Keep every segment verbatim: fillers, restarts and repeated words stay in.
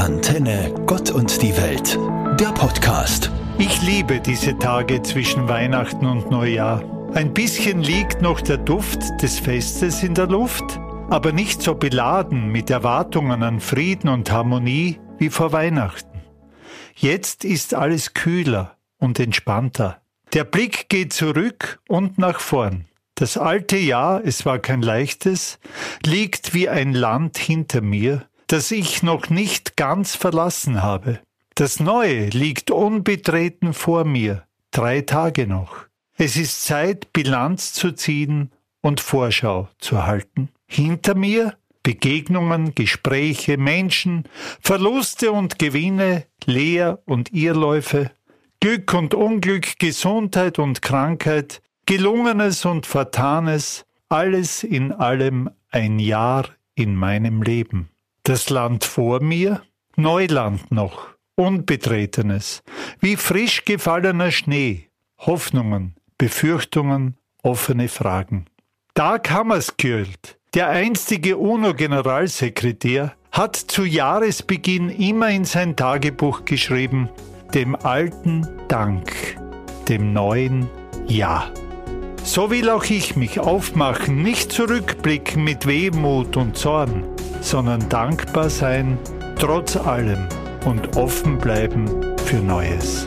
Antenne Gott und die Welt, der Podcast. Ich liebe diese Tage zwischen Weihnachten und Neujahr. Ein bisschen liegt noch der Duft des Festes in der Luft, aber nicht so beladen mit Erwartungen an Frieden und Harmonie wie vor Weihnachten. Jetzt ist alles kühler und entspannter. Der Blick geht zurück und nach vorn. Das alte Jahr, es war kein leichtes, liegt wie ein Land hinter mir, das ich noch nicht ganz verlassen habe. Das Neue liegt unbetreten vor mir, drei Tage noch. Es ist Zeit, Bilanz zu ziehen und Vorschau zu halten. Hinter mir Begegnungen, Gespräche, Menschen, Verluste und Gewinne, Leer- und Irrläufe, Glück und Unglück, Gesundheit und Krankheit, Gelungenes und Vertanes, alles in allem ein Jahr in meinem Leben. Das Land vor mir, Neuland noch, Unbetretenes, wie frisch gefallener Schnee, Hoffnungen, Befürchtungen, offene Fragen. Dag Hammarskjöld, der einstige UNO-Generalsekretär, hat zu Jahresbeginn immer in sein Tagebuch geschrieben: dem Alten Dank, dem Neuen Ja. So will auch ich mich aufmachen, nicht zurückblicken mit Wehmut und Zorn, sondern dankbar sein, trotz allem, und offen bleiben für Neues.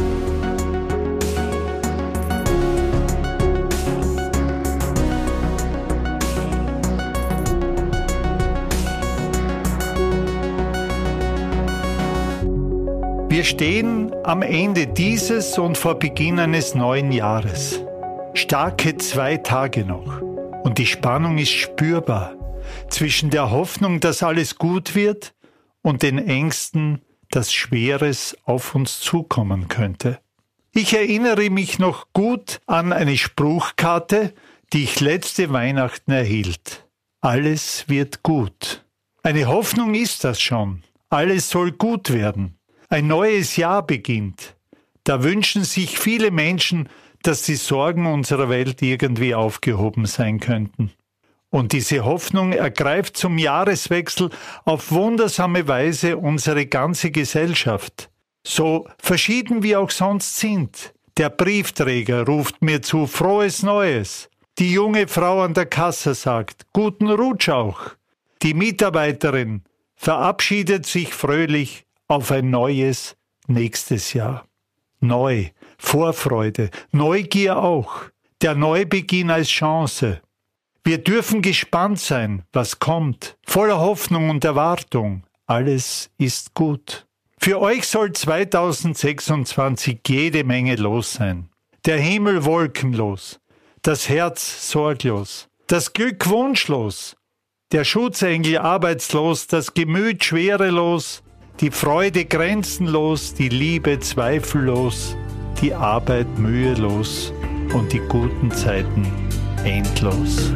Wir stehen am Ende dieses und vor Beginn eines neuen Jahres. Starke zwei Tage noch. Und die Spannung ist spürbar zwischen der Hoffnung, dass alles gut wird, und den Ängsten, dass Schweres auf uns zukommen könnte. Ich erinnere mich noch gut an eine Spruchkarte, die ich letzte Weihnachten erhielt. Alles wird gut. Eine Hoffnung ist das schon. Alles soll gut werden. Ein neues Jahr beginnt. Da wünschen sich viele Menschen, dass die Sorgen unserer Welt irgendwie aufgehoben sein könnten. Und diese Hoffnung ergreift zum Jahreswechsel auf wundersame Weise unsere ganze Gesellschaft. So verschieden wir auch sonst sind. Der Briefträger ruft mir zu: Frohes Neues. Die junge Frau an der Kasse sagt: Guten Rutsch auch. Die Mitarbeiterin verabschiedet sich fröhlich auf ein neues nächstes Jahr. Neu, Vorfreude, Neugier auch. Der Neubeginn als Chance. Wir dürfen gespannt sein, was kommt, voller Hoffnung und Erwartung. Alles ist gut. Für euch soll zweitausendsechsundzwanzig jede Menge los sein. Der Himmel wolkenlos, das Herz sorglos, das Glück wunschlos, der Schutzengel arbeitslos, das Gemüt schwerelos, die Freude grenzenlos, die Liebe zweifellos, die Arbeit mühelos und die guten Zeiten endlos.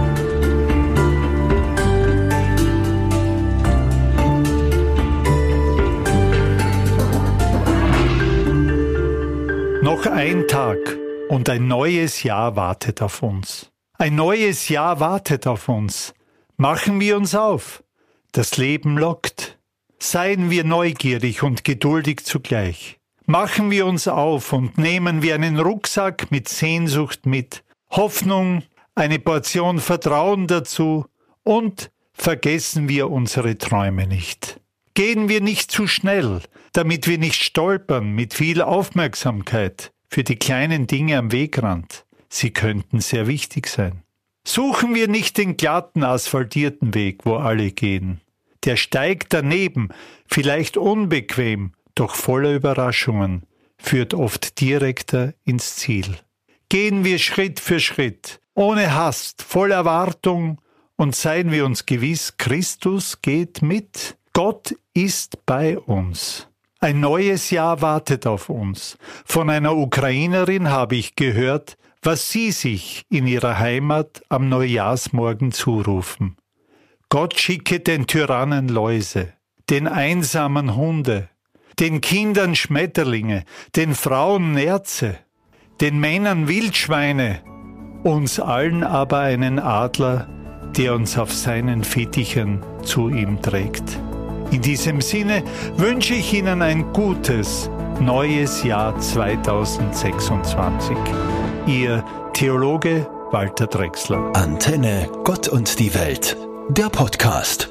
Noch ein Tag und ein neues Jahr wartet auf uns. Ein neues Jahr wartet auf uns. Machen wir uns auf. Das Leben lockt. Seien wir neugierig und geduldig zugleich. Machen wir uns auf und nehmen wir einen Rucksack mit Sehnsucht mit, Hoffnung, eine Portion Vertrauen dazu, und vergessen wir unsere Träume nicht. Gehen wir nicht zu schnell, damit wir nicht stolpern, mit viel Aufmerksamkeit für die kleinen Dinge am Wegrand. Sie könnten sehr wichtig sein. Suchen wir nicht den glatten, asphaltierten Weg, wo alle gehen. Der Steig daneben, vielleicht unbequem, doch voller Überraschungen, führt oft direkter ins Ziel. Gehen wir Schritt für Schritt, ohne Hast, voll Erwartung, und seien wir uns gewiss, Christus geht mit. Gott ist bei uns. Ein neues Jahr wartet auf uns. Von einer Ukrainerin habe ich gehört, was sie sich in ihrer Heimat am Neujahrsmorgen zurufen. Gott schicke den Tyrannen Läuse, den einsamen Hunde, den Kindern Schmetterlinge, den Frauen Nerze, den Männern Wildschweine, uns allen aber einen Adler, der uns auf seinen Fittichen zu ihm trägt. In diesem Sinne wünsche ich Ihnen ein gutes, neues Jahr zweitausendsechsundzwanzig. Ihr Theologe Walter Drechsler. Antenne Gott und die Welt, der Podcast.